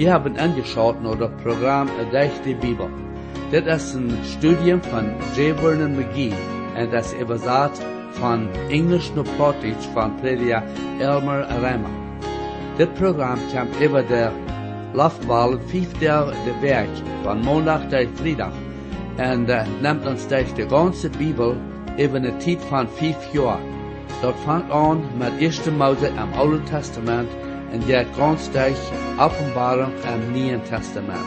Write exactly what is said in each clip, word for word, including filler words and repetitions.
Ihr habt angeschaut nach das Programm Durch die Bibel. Das ist ein Studium von J. Vernon McGee und das ist übersetzt von Englisch nach Plattdeutsch von Prediger Elmer Reimer. Das Programm kommt über der Laufbahn vijf Tage de Werk von Montag bis Freitag und uh, nimmt uns durch die ganze Bibel über eine Zeit von fünf Jahren. Das fängt an mit erster Mose im Alten Testament und geht ganz durch Offenbarung im Neuen Testament.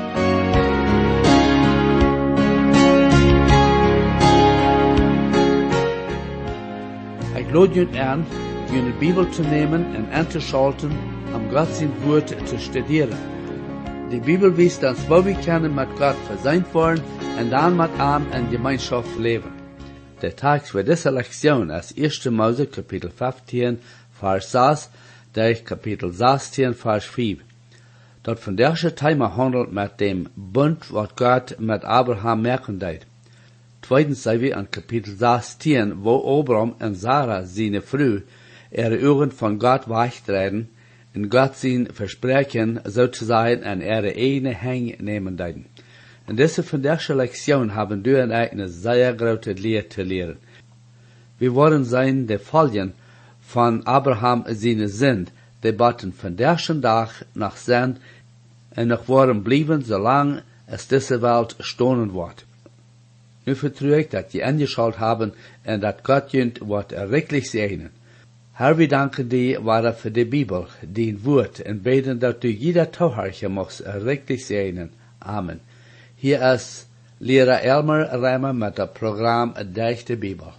Ich lade euch an, eine Bibel zu nehmen und anzuschalten, um Gott sein Wort zu studieren. Die Bibel weist uns, wo wir können mit Gott versöhnt werden und dann mit ihm in Gemeinschaft leben. Der Text für diese Lektion ist erster Mose Kapitel fünfzehn, Vers sechs, durch Kapitel sechzehn, Vers fünf. Dort von dieser Thema handelt mit dem Bund, was Gott mit Abraham machen wird. Zweitens sehen wir in Kapitel sechzehn, wo Abraham und Sarah, seine Frau, ihre Augen von Gott wegtreten und Gott sein Versprechen sozusagen an ihre eigene Hände nehmen werden. In dieser von dieser Lektion haben wir eine sehr große Lehre zu lernen. Wir wollen sein die Folgen von Abraham seine sind, die baten von diesem Tag nach sind und noch wollen bleiben, solange es diese Welt stohlen wird. Nu vertraue ich, dass die angeschaut haben und dass Gott jünt wird wirklich segnen. Herr, wir danken dir, Vater, für die Bibel, dein Wort, und beten, dass du jeder Zuhörer machst wirklich segnen. Amen. Hier ist Lehrer Elmer Reimer mit dem Programm Durch die Bibel.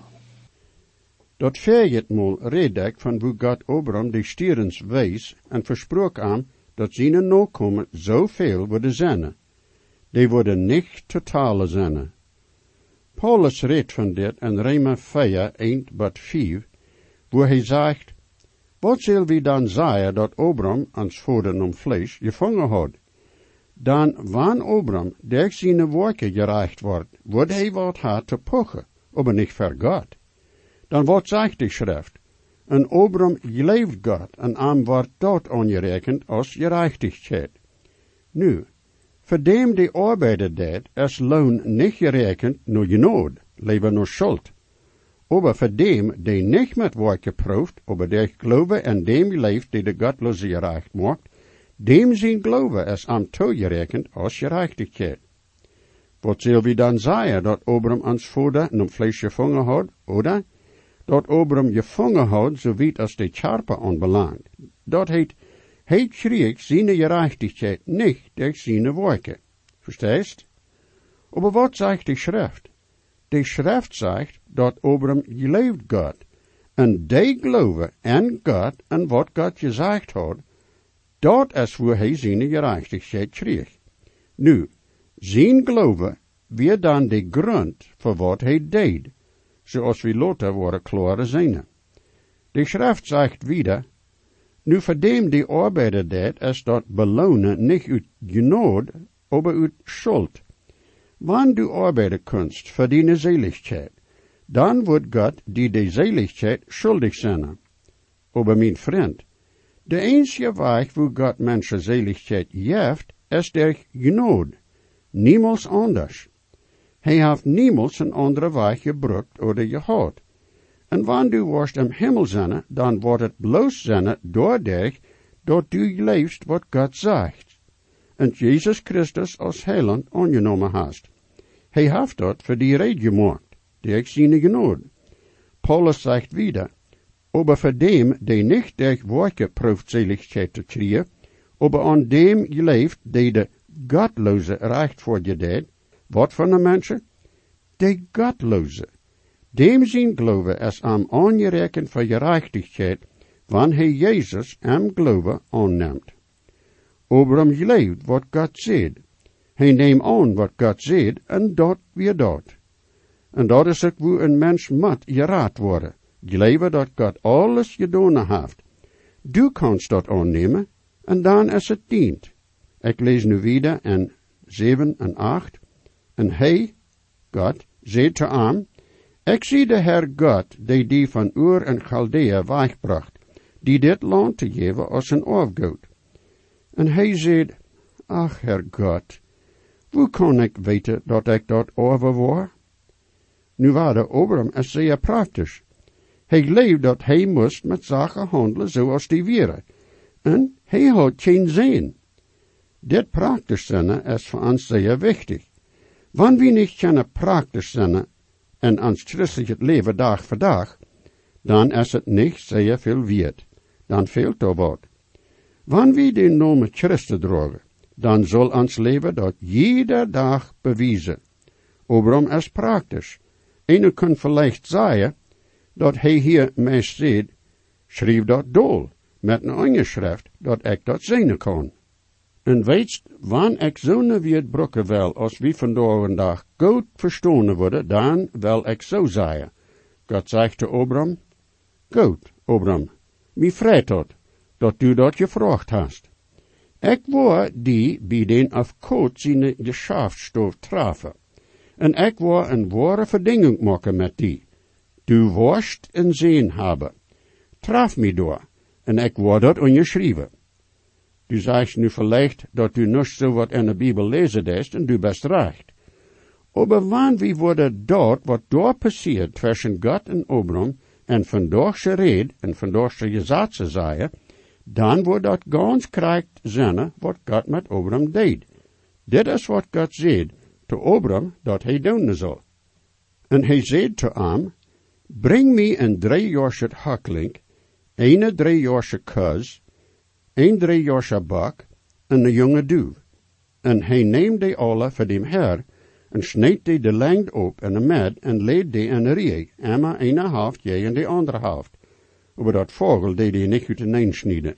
Dat verjet mal redek van wo Gott Abraham die stierens wees en versprook aan dat zijn nakomen zoveel worden zijn. Die worden niet totale zijn. Paulus redt van dit in Römer vier, één tot vijf, wo hij zegt, wat zal we dan zeggen dat Abraham ans vader om vlees gevangen had? Dan, wanneer Abraham durch zijn werken gereicht wordt, wordt hij wat had te pochen, aber niet voor God. Dan wat zegt de schrift? En Abraham geleefd God, en aan wordt dat aangerekend als gerechtigheid. Nu, voor dem die arbeider deed, is loon niet gerekend nur genood, leven nur schuld. Aber voor dem, die niet met werken proeft, aber der geloof en dem leeft die de godloze gerecht maakt, dem zijn geloof is aan toegerekend als gerechtigheid. Wat zal we dan zeggen dat Abraham ans vader een vlees gevangen had, oder? Dat Abraham gevangen had, zo weet als de charpe aanbelangt. Dat heet, hij kreeg zijn gerechtigheid niet durch zijn werken. Verstehst? Aber wat zegt de schrift? De schrift zegt dat Abraham geleefd God. En die geloven en God en wat God gezegd had, dat is waar hij zijn gerechtigheid kreeg. Nu, zijn geloven weer dan de grond voor wat hij deed, zoals we later worden klare zijn. De schrift zegt wieder, nu voor dem die arbeider deed, is dat belonen niet uit genood, aber uit schuld. Wanneer du arbeiden kunst voor die Seligkeit, dan wordt God die de Seligkeit schuldig zijn. Aber mijn vriend, de einzige weg wo God mensen Seligkeit geeft, is durch genood. Niemals anders. Hij heeft niemals een andere weg gebruikt oder gehad. En wanneer du worst im Himmel zijn, dan wordt het bloos zijn doordat dat du leefst wat God zegt. En Jezus Christus als heiland aangenomen hast. Hij heeft dat voor die reden gemaakt, durch seine genood. Paulus zegt wieder, aber für dem, die nicht durch Werke prüft Seligkeit zu kriegen, aber an dem geleefd, die de Gottlose recht voor je deed, wat van de mensen? De Gottlose. Dem zijn geloven is am aangerekend voor gerechtigheid, wanneer hij Jezus am geloven aanneemt. Abraham geleefd wat God zegt. Hij neemt aan wat God zegt, en dat weer dat. En dat is ook hoe een mens moet geraad worden. Geloven dat God alles gedaan heeft. Du kannst dat aannemen, en dan is het dient. Ik lees nu wieder in zeven en acht. En hij, God, zei te hem, ik zie de Heer God, die die van Ur en Chaldea wegbracht, die dit land te geven als een afgoed. En hij zei, ach, Herr God, hoe kon ik weten dat ik dat over was? Nu was de Abram es zeer praktisch. Hij leefde dat hij moest met zaken handelen zoals die waren. En hij had geen zin. Dit praktisch zijn is voor ons zeer wichtig. Wanneer we niet kunnen praktisch zijn en ons christelijk leven dag voor dag, dan is het niet zeer veel waard. Dan fehlt er wat. Wanneer we de naam Christus dragen, dan zal ons leven dat jeder dag bewijzen. Abram is praktisch. En u kunt vielleicht zeggen dat hij hier mij zegt, schreef dat dol, met een andere schrift, dat ik dat zien kan. En weet, wanneer ik zo'n woord brokken wil, als wie vandaag een dag goed verstaan worden, dan wil ik zo zeggen. God zegt te Abram, goed, Abram, wie vreet dat, dat u dat gevraagd hast. Ik wou die bij den afkoot zijn geschaafstof trafen. En ik wou een ware verdinging maken met die. Du worst een zin hebben. Traf me door, en ik wou dat ongeschreven. Du zegt nu vielleicht, dat du niet zo wat in de Bibel lezen deed, en du best recht. Aber wanneer we worden dat, wat daar passiert, tussen God en Abram, en vandaag ze red, en vandaag ze gezatse zei, dan wordt dat ganz krijgt zinnen, wat God met Abram deed. Dit is wat God zei te Abram, dat hij doen zal. En hij zei te hem, breng me een driejaarse hakling, een driejaarse kus, een driejaarse bak, en een jonge duw. En hij neemt die alle voor dem her, en snijdt die de lengte op in de med, en leed die in de rij, emma een helft, jij in de andere helft. Over dat vogel deed hij niet uit de neen snijden.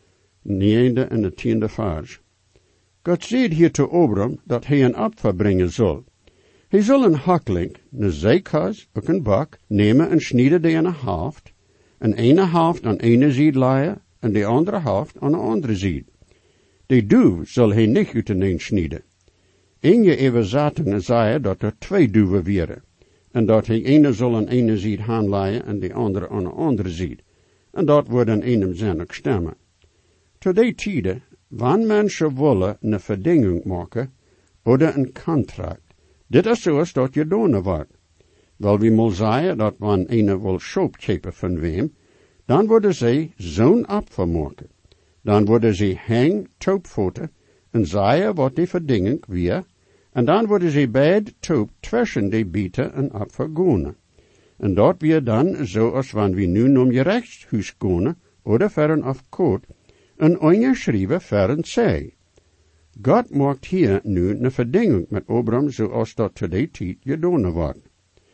Niende en de tiende vers. God zei hier te Abram, dat hij een opfer brengen zal. Hij zal een hakling, een zijkas, ook een bak, nemen en snijden die in een helft, en ene helft aan ene zijde leien, en de andere helft aan de andere zijde. Die duw zal hij niet uit de neen snijden. En je even zaten zei dat er twee duwen waren, en dat hij ene zal aan ene zijde aanleien en de andere aan de andere zijde. En dat wordt een eenem zinnig stemmen. Tot die tijden, wanneer mensen willen een verdinging maken, of een contract, dit is zoals dat je doen wordt. Wel, wie moet zeggen dat wanneer ene wil shoopkepen van wem, dan worden zij zo'n opfer maken. Dan worden zij hang, toopfoten, en zeggen wat die verdinging weer, en dan worden zij beide toop tussen die bieten en opfer gaan. En dat weer dan, zoals wanneer we nu naar je rechtshuis gaan, of verren of koot, een ongeschreven verren zij. God maakt hier nu een verdinging met Abram, zoals dat te die tijd gedaan wordt.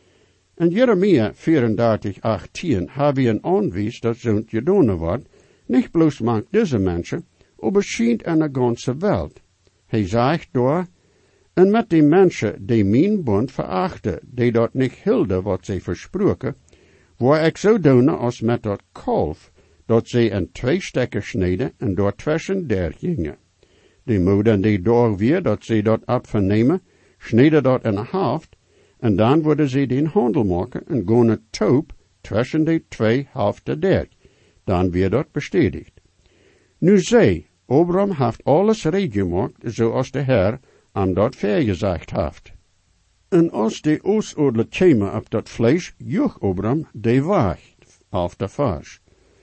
In Jeremia vierendertig, achttien hebben we een aanwijs dat zo'n gedaan wordt, niet bloos maakt deze mensen, maar schijnt in de ganze wereld. Hij zegt daar, en met die mensen die mijn bond verachten, die dat niet hielden wat zij versproken, waar ik zo doen als met dat kalf, dat zij in twee stekken snijden en door tussen der gingen. Die moeden die door weer dat zij dat opvernemen, snijden dat in een helft, en dan worden zij den handel maken en gaan het toop tussen die twee helften der. Dan weer dat bestätigt. Nu zij, Abram heeft alles reed gemaakt, zoals de Heer aan dat vergezegd heeft. En als de oostodelen komen op dat vlees, joeg Abram de wacht af de vers.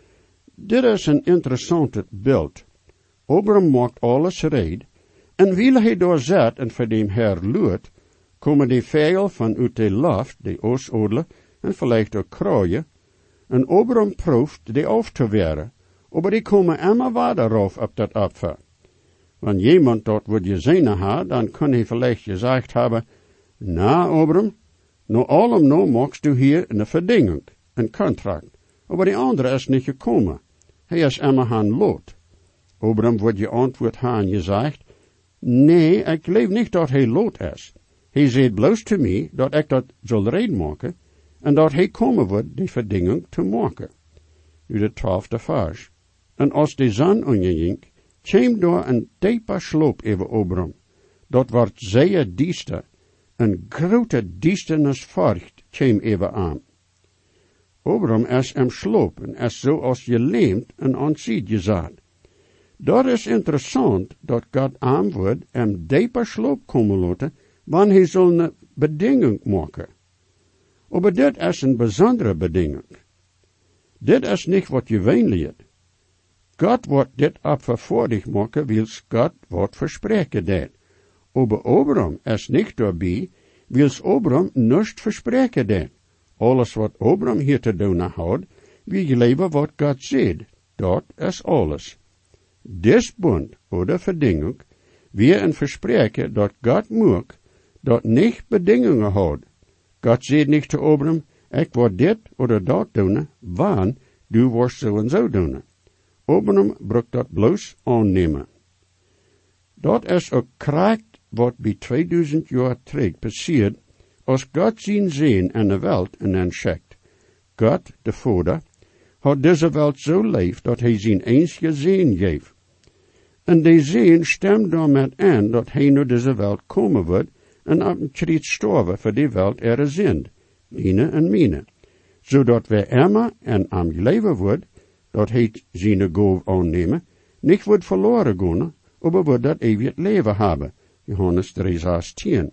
Dit is een interessant beeld. Abram maakt alles reed, en wil hij door zet en voor dem Heer loert, komen die vijl van uit de lucht, de oostodelen, en vielleicht ook kraaien, en Abram proeft die af te weren, maar die komen immer verder rauf op dat opfer. Wanneer jemand dat wordt gezien had, dan kan hij vielleicht gezegd hebben, na Abram, nou allem nou maakst du hier een verdinging, een contract, maar die andere is niet gekomen. Hij is immer gaan lot. Abram wordt je antwoord gaan gezegd, nee, ik leef niet dat hij lot is. Hij zegt bloos te mij dat ik dat zal reden maken, en dat hij komen wordt die verdinging te maken. Nu de twaalfde vers. En als de zon onderging, kwam door een diepe sloop over Abram. Dat wordt zeer diester, een grote diesternis vorcht kwam over aan. Abram is im sloop en is zoals je leemt en aan ziet gezet. Dat is interessant dat God arm wordt en dieper sloop komen laten, wanneer hij zo'n bedinging maken. Maar dit is een bijzondere bedinging. Dit is niet wat je wenliet. God wordt dit op vervoordig maken, wils God wat verspreken deed. Aber Abraham is niet daarbij, wils Abraham niets verspreken deed. Alles wat Abraham hier te doen had, wie leven wat God zegt. Dat is alles. Dis bund oder verdinging, wie een verspreken dat God moet, dat niet bedingingen houdt. God zegt niet te Abraham, ik word dit oder dat doen, want du wordt zo en zo doen. Abraham bruk dat bloos aannemen. Dat is ook kracht wat bij tweeduizend jaar terug passiert, als God zijn zin in de wereld en dan schickt. God, de Vader, had deze wereld zo lief dat hij zijn einzige zin geeft. En die zin stemt daarmee aan dat hij naar deze wereld komen wordt en op een kruis sterven voor die wereld er zin, mine en mine, zodat wij immer en am leven wordt, dat hij zijn goof aannemen, niet wordt verloren gaan, maar wordt dat eeuwig leven hebben. Johannes drie zestien.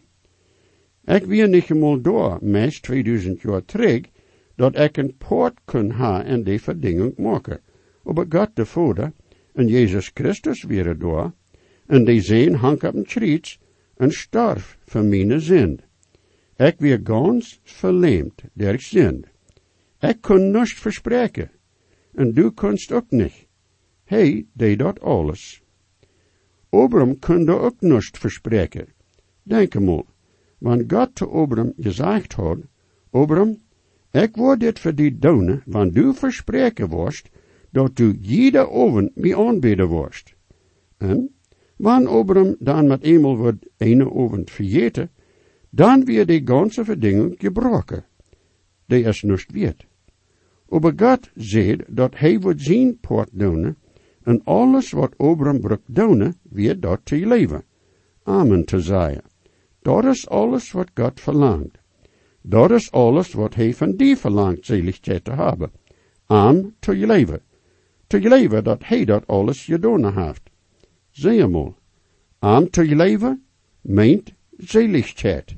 Ik weer niet eenmaal door, meest tweeduizend jaar terug, dat ik een poort kon ha en die verdinging maken. Maar God de Vader en Jezus Christus weer door, en die zijn hang op een kruis en starf voor mijn zind. Ik weer gans verleemd der zind. Ik kon niets verspreken, en du kunst ook niet. Hij deed dat alles. Abraham konde ook niets verspreken. Denk eenmaal, want God te Abraham gezegd had, Abraham, ik word dit voor die doen, want du verspreken worst, dat du jede oven mij aanbidden worst. En, wanneer Abraham dan met eenmaal wordt ene oven vergeten, dan weer die ganze verdinging gebroken. Die is niets weet. Aber God zegt dat hij wordt zijn poort doen, en alles wat Abraham bruk doen, weer dat te leven. Amen te zeggen. Dat is alles wat God verlangt. Dat is alles wat hij van die verlangt, zeligheid te hebben. Amen te leven. Te leven dat hij dat alles gedaan heeft. Zie je maar. Amen te leven meent zeligheid.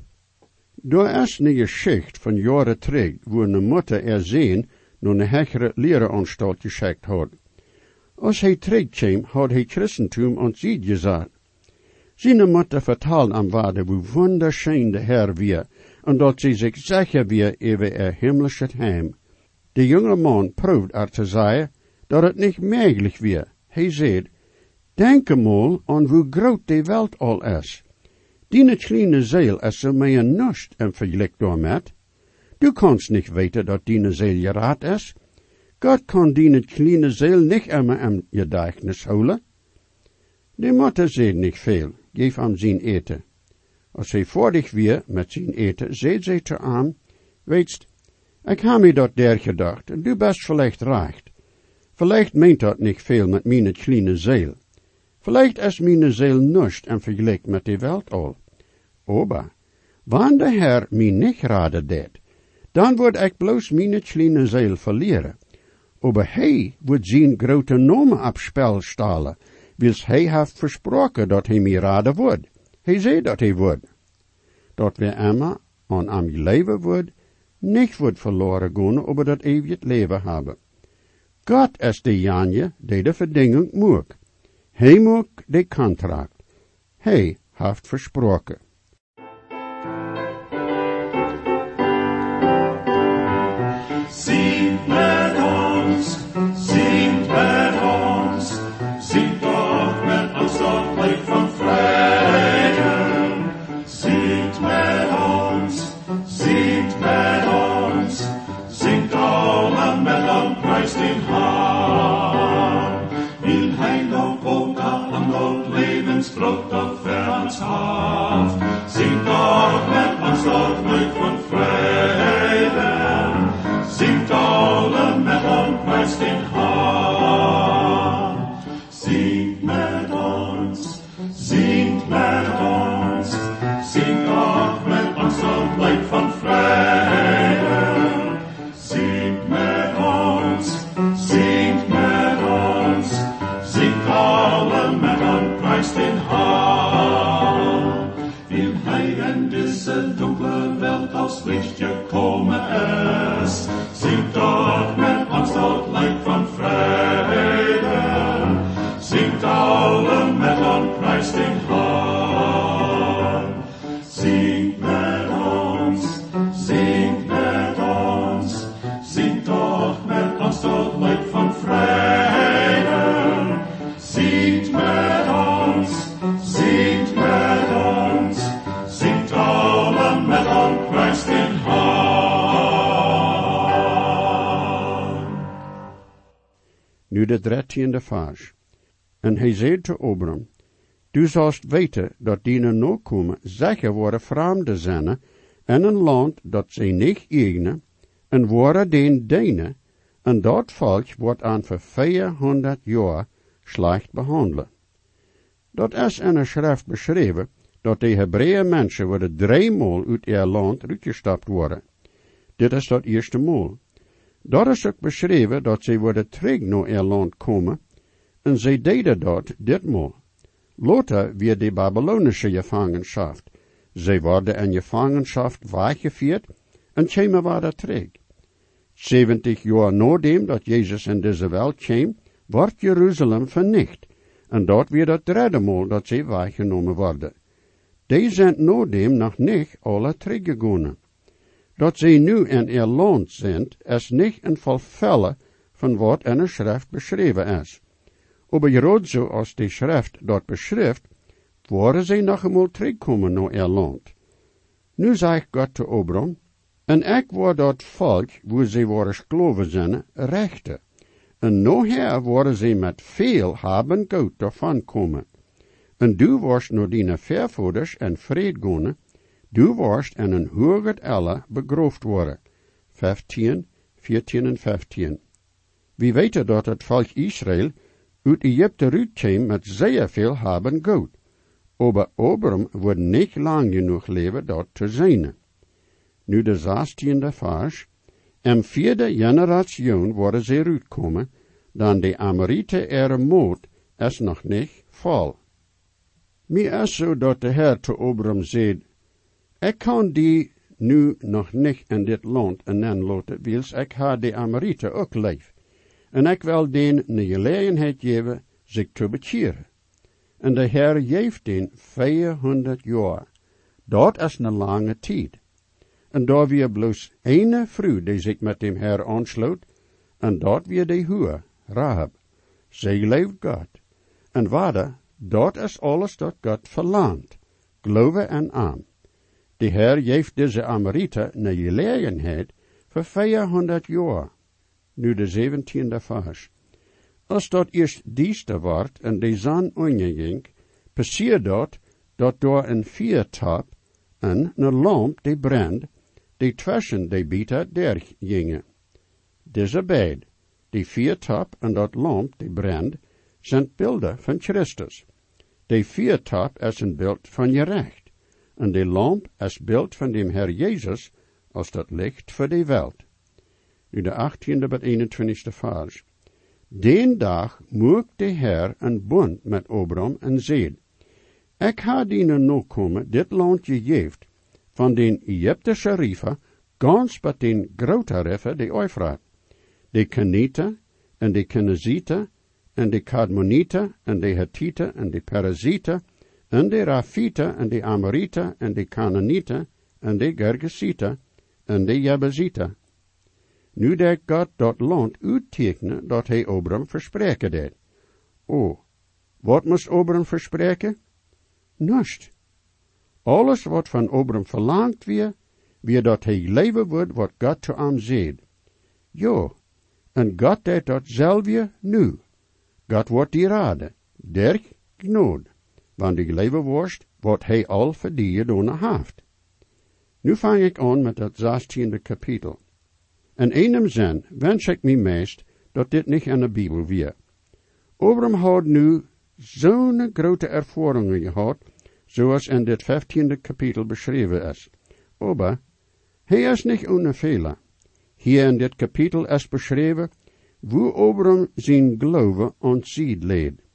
Er is een geschichte van jaren terug, waar een moeder er zijn naar een hegere lerenanstalt geschikt had. Als hij terugkwam, had hij Christentum aan zij gezegd. Zijn moeder vertelde aan waarde hoe wunderschön de Herr weer, en dat zij zich zeker weer over er himmlische heim. De jonge man proefde er te zeggen, dat het niet mogelijk weer. Hij zei, denk eenmaal aan hoe groot de wereld al is. Die kleine ziel is zo meer nust en vergelijk daarmee. Du kannst niet weten dat die ziel geraad is. God kan die kleine ziel niet immer in gedächtnis houden. De moeder zei niet veel, geef hem zijn eten. Als hij voordig weer met zijn eten, zei zij te hem, weetst, ik heb me dat der gedacht, en du best vielleicht recht. Vielleicht meent dat niet veel met mijn kleine ziel. Vielleicht is mijn ziel nust en vergelijk met de wereld al. Aber, wanneer de Herr mij niet raden deed, dan word ik bloos mijn kleine ziel verlieren. Aber hij wordt zijn grote naam op spel stellen, wils hij heeft versproken dat hij mij raden wordt. Hij zei dat hij wordt. Dat we immer aan am leven wordt, niet wordt verloren gaan, aber dat eeuwig leven hebben. God is de janje die de verdinging moet. Hij moet de contract. Hij heeft versproken. Zingt met ons, zingt met ons, zingt toch met ons dat lied van vrede. Zingt met ons, zingt met ons, zingt alle met lofprijs in haar. In heilig Gota en dat levensbrood dat ver ons haft, zingt toch met ons dat lied van vrede. Zingt alle met lofprijs in haar. Zingt met ons, zingt met ons, zingt ook met ons dat lied van vrede. Zingt met ons, zingt met ons, zingt alle prijst in haar. Wil hij in deze donkere wereld als lichtje komen is, zingt toch met angst dat lijk van vrede. Zingt alle met een prijst in haar. Zingt met ons, zingt met ons, zingt toch met angst dat lijk van vrede. Zingt met ons, zingt met ons, zingt alle met een prijst in haar. Nu de dertiende vers. En hij zei te Abram, du zalst weten dat die nakomen zeker worden vreemden zijn, en een land dat zij niet eigenen, en worden den deine, en dat volk wordt aan voor vierhonderd jaar slecht behandelen. Dat is in een schrift beschreven, dat de Hebreeën mensen worden driemaal uit ihr land uitgestapt worden. Dit is dat eerste maal. Dat is ook beschreven dat zij worden terug naar ihr land komen, en zij deden dat ditmaal. Later weer de Babylonische gevangenschap. Zij worden in gevangenschap weggevoerd en kwamen weer terug. Zeventig jaar nadat dat Jezus in deze wereld kwam, wordt Jeruzalem vernicht, en dat weer het derde maal dat zij weggenomen worden. Die zijn nadem nog niet alle teruggegaan. Dat zij nu in ihr land zijn, is niet een vervulling van wat in de schrift beschreven is. Aber gerade zo als die schrift dat beschrijft, worden zij nog eenmaal terugkomen naar ihr land. Nu zegt God te Abram, en ik word dat volk, wo zij worden geloven zijn, rechten. En nachher worden zij met veel hebben goed daarvan komen. En du worst naar die vervoerders en vrede gaan, du worst in een hoger elle begroofd worden. vijftien, veertien en vijftien. Wie weten dat het volk Israël uit Egypte uitkwam met zeer veel hebben goed. Aber Abram wordt niet lang genoeg leven dat te zijn. Nu de zestiende vers. Em vierde generatie worden ze uitkomen, dan de Amorite ere moed is nog niet vol. Mir is zo dat de Heer te Abram zei, ik kan die nu nog niet in dit land en laten, wils ik ha de Amorite ook leef. En ik wil den een gelegenheid geven zich te bekeren. En de Heer geeft den vierhonderd jaar. Dat is een lange tijd. En daar weer bloos ene vrouw die zich met dem Heer aansloot, en dat weer de huur, Rahab. Zij leeft God. En waarde, dat is alles dat God verlangt. Geloven en aan. De Heer geeft deze Amorite een gelegenheid voor vierhonderd jaar. Nu de zeventiende vers. Als dat eerst dieste wordt en de zon onderging, passiert dat, dat door een viertap en een lamp die brandt, die tussen de bieten dergingen. Deze beid, die viertap en dat lamp die brandt, zijn beelden van Christus. De viertap is een beeld van je recht, en de lamp is beeld van de Heer Jezus als dat licht voor de wereld. Nu de achttiende tot eenentwintigste vers. Den dag mocht de Heer een bond met Abram en zei, ik ha die nakomen dit land gegeven, van den Egyptische river, gans bij den grote river de Eufraat, de Kenite en de Kenezite en de Kadmonite en de Hittite en de Perizite en de Rafite en de Amorite en de Canaanite en de Gergesite en de Jebusite. Nu dat God dat land uittekenen dat hij Abram verspreken deed. Oh, wat moest Abram verspreken? Niets. Alles wat van Abram verlangt weer, weer dat hij leven wordt wat God te hem zei. Jo, en God deed dat zelf weer nu. God wordt die raden, der genood, want die leven worst wat hij al voor die gedaan heeft. Nu vang ik aan met het zestiende kapitel. In einem zin wens ik me meest dat dit niet in de Bijbel weer. Abram had nu zo'n grote ervaringen gehad, zoals in dit vijftiende kapitel beschreven is. Aber hij is niet ohne Fehler. Hier in dit kapitel is beschreven, wo Abram zijn geloof ontziet leed.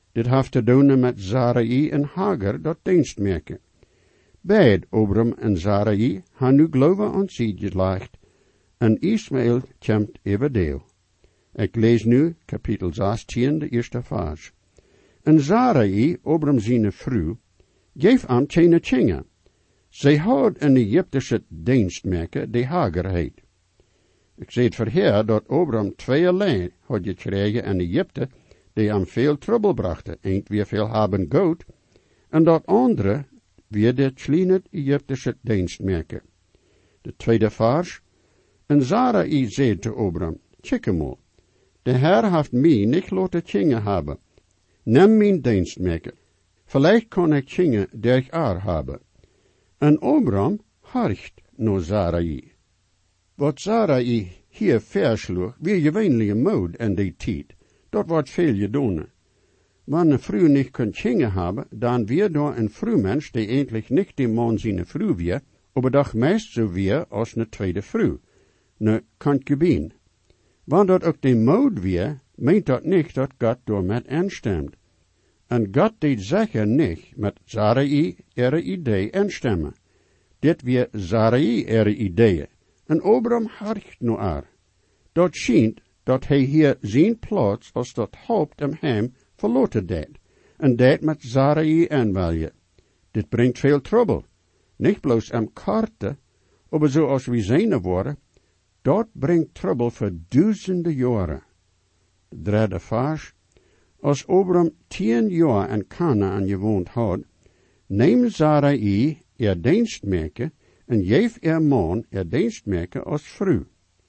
Dit heeft te doen met Sarai en Hagar, dat dienstmerken. Beid Abram en Sarai han nu geloven aan zich gelegd, en Ismaël komt everdeel. Ik lees nu kapitel zestien, de eerste vers. En Sarai, Abram zijn vrouw, geef aan tjene tjinge. Zij had een Egyptische dienstmerken die Hagar heet. Ik zei het voorher dat Abram twee alleen had gekregen in Egypte, die hem veel trouble brachten. Eend weer veel hebben goud, en dat andere weer de kleine Egyptische dienstmerken. De tweede vers. En Sarai zei te Abram, kijk eenmaal, de Heer heeft mij niet laten tjingen hebben. Neem mijn dienstmerken. Vielleicht kan ik tjingen die ik haar hebben. En Abram harcht naar Sarai. Wat Sarai hier versloeg, weer gewöhnliche mode in die tijd. Dat wordt veel gedaan. Wanneer een vrouw niet kan tjingen hebben, dan weer door een vrouwmens die eigenlijk niet die man zijn vrouw weer, maar doch meest zo weer als een tweede vrouw, een concubine. Wanneer dat ook die mode weer, meent dat niet dat God door met instemt. En God deed zeker niet met Sarai ihre idee instemmen. Dit weer Sarai ihre ideeën. En Abram harcht nu haar. Dat schijnt dat hij hier zijn plaats als dat hoopt hem hem verloten deed. En dat met Sarai aanwelje. Dit brengt veel trouble. Niet bloos am karte, maar zoals we zijn worden, dat brengt trouble voor duizenden jaren. De derde vers. Als Abram tien jaar in Kanaan gewoond had, neem Sarai er dienstmerken en geef er man er dienstmerken als vrouw.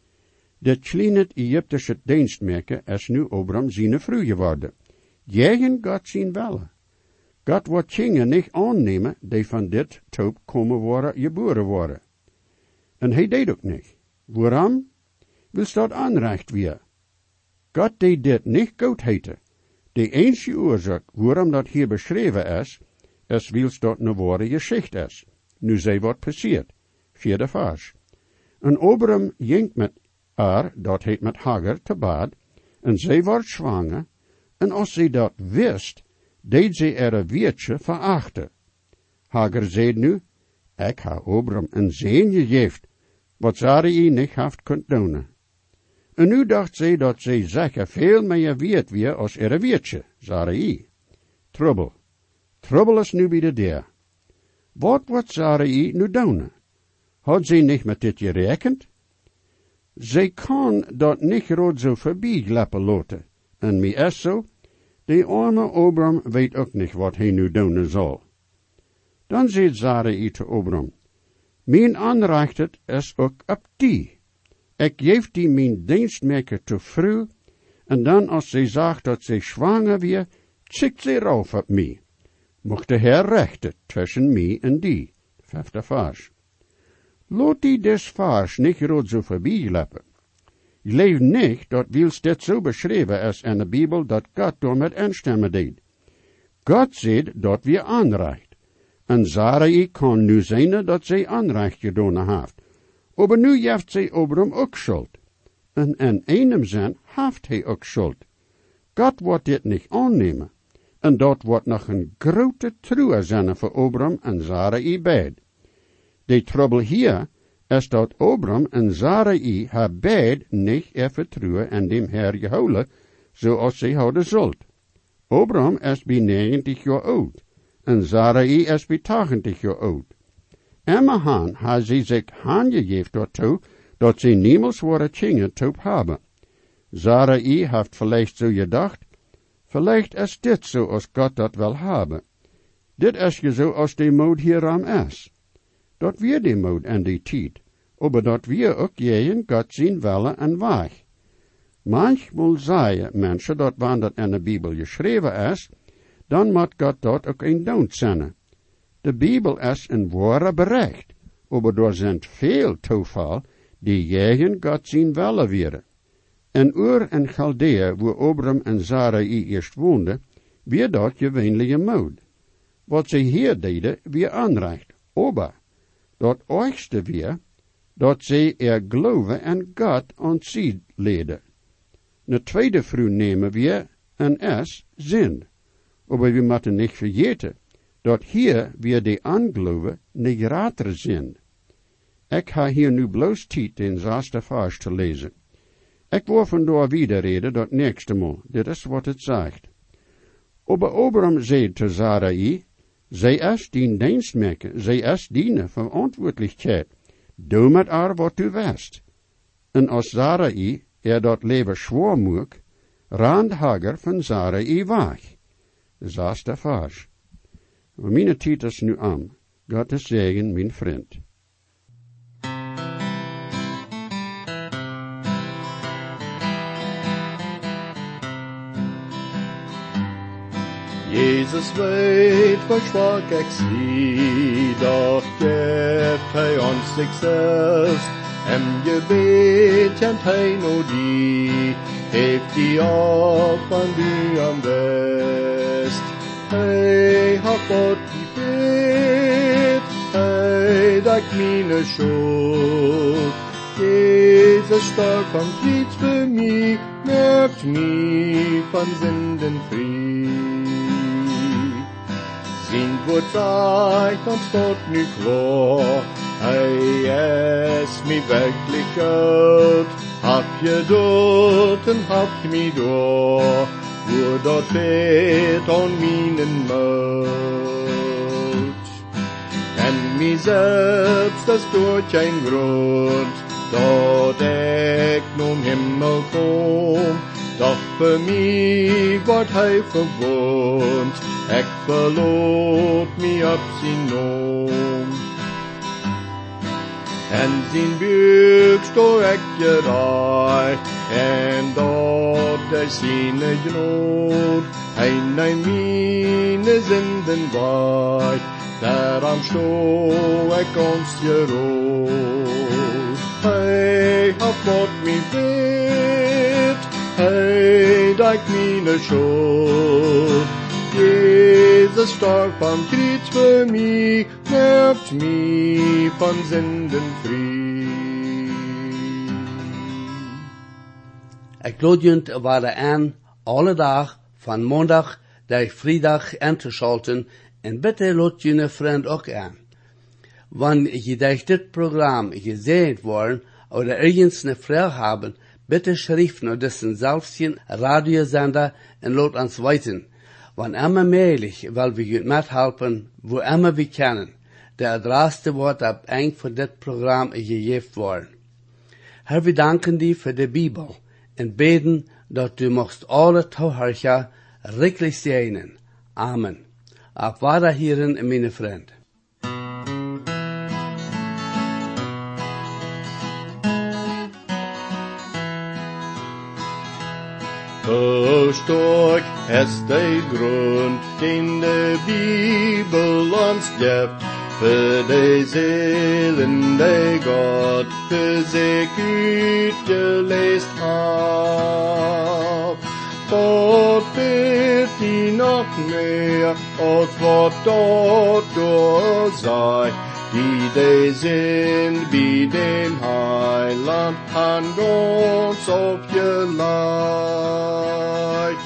De kleine Egyptische dienstmerken is nu Abram zijn vrouw geworden. Jegen God zijn welle. God wordt tjingen niet aannemen die van dit toop komen worden geboren worden. En hij deed ook niet. Waarom? Wil dat aanrecht weer. God deed dit niet goed heten. De enige oorzaak waarom dat hier beschreven is, is wils dat een ware geschicht is. Nu zei wat passiert. Vierde vers. En Abram ging met haar, dat heet met Hagar, te bad, en zij wordt zwanger, en als zij dat wist, deed zij er een weertje verachten. Hagar zei nu, ik ha Abram een zeen gegeven, wat Sarai niet heeft kunt doen. En nu dacht zij dat zij zeker veel meer weet weer als er een weertje, Sarai. Trouble. Trouble is nu bij de deur. Wat wordt Sarai nu doen? Had zij niet met dit gerekend? Zij kan dat niet rood zo voorbij glippen laten. En mij is zo, de arme Abram weet ook niet wat hij nu doen zal. Dan zei Sarai te Abram, mijn aanrecht is ook op die. Ik geef die mijn dienstmerken te vrouw, en dan als zij zegt dat zij zwanger weer, ziet zij rauf op mij. Mocht de Heer rechten tussen mij en die. Vijfde vers. Laat die des vers niet rood zo voorbij glippen. Je leeft niet dat wils dit zo beschreven is in de Bijbel dat God door met instemmen deed. God zegt dat we aanrecht. En Sarai kan nu zijn dat zij aanrecht gedaan heeft. Maar nu heeft zij Abram ook schuld. En in einem zin heeft hij ook schuld. God wordt dit niet aannemen. En dat wordt nog een grote truhe zijn voor Abram en Sarai beid. De trouble hier is dat Abram en Sarai haar beid niet er vertrouwen en dem Heer gehouden, zoals zij houden zult. Abram is bij negentig jaar oud, en Sarai is bij tachtig jaar oud. Immerhan had zij zich aangegeven daartoe, dat zij niemals worden tjingen toep hebben. Sarai heeft vielleicht zo gedacht, vielleicht is dit zo als God dat wil hebben. Dit is je zo als de mode hierom is. Dat weer de mode in die tijd, maar dat weer ook jeen God zien willen en weg. Manchmal zeggen mensen dat wanneer dat in de Bijbel geschreven is, dan moet God dat ook een doen zijn. De Bijbel is een ware bericht, maar er zijn veel toeval die jegen God zien willen weer. En Ur en Chaldea, waar Abram en Sarai eerst woonden, weer dat gewöhnliche mode. Wat zij hier deden, weer aanrecht. Aber, dat oogste weer, dat zij er geloven en God aan zich leden. Een tweede vrouw nemen weer en is zin. aber wir müssen nicht vergeten, dat hier wir die Angloven nicht rater sind. Ik ga hier nu bloos tijd in zesde vers te lezen. Ik wil vandaar wieder reden dat nächste Mal, dit is wat het zegt. Aber Abraham zei te Sarai, zij is dien dienstmaker, zij is diene verantwoordelijkheid. Doe met haar wat u wist. En als Sarai er dat leven schwaar moek, rand Hagar van Sarai weg. Zesde vers. Mijn tijd is nu aan. God is zegen, mijn vriend. Jesus weet, hoe zwak ik zie, doch geeft hij ons zichzelf. Hem gebed kent hij nou die, heeft die op van die am best. Hij hat God gebed, hij dekt meine schuld. Jesus starb am Kreuz für mich, merkt mich von Sünden frei. Zijn woord sagt ons tot nu klar, hij is mij werkelijk uit. Hab je dood en hab je mij door, wo dat weet aan mijn moed. En mij selbst is door geen grond, dat ik nun Himmel kom. Doch für mich wordt hij verwoond, ik verloot mij op zijn noem. En zijn buik stoor ik je daar, en dat is zijn genood. Hij neemt mijn zinden waar, daarom stoor ik ons je rood. Hij hat wat mij weet, hij dekt meine schuld. Jesus starb am Kreuz für mich, merkt mich von Sünden frei. Ik lood junt waren aan alle dag van maandag tot vrijdag aan te schalten en bitte lood jullie vriend ook aan. Wanneer je durch dit programma gesehen worden oder ergens eine Frage haben, bitte schrift nur diesen selbstigen Radiosender und lot uns weiten. Wann immer möglich, weil wir gut mithelfen, wo immer wir können. Der Adresse wird ab eng von dit Programm gegeben worden. Herr, wir danken dir für die Bibel und beten, dass du machst alle Zuhörer richtig segnen. Amen. Auf Wiederhören, meine Freunde. Hoe stark ist der Grund, den die Bibel uns gibt, für die Seelen, die Gott für sich ausgelesen hat. Gott wird die noch mehr, als was dort durch sei, die die sind wie dem Heiland, hand uns aufgelegt.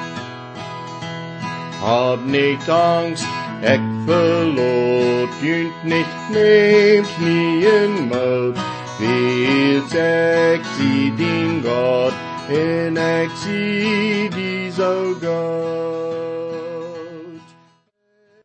Hab nicht Angst, ich verlot, jünt nicht, nehmt nie in Mut, wie ich sie den Gott, in ich sie dieser Gott.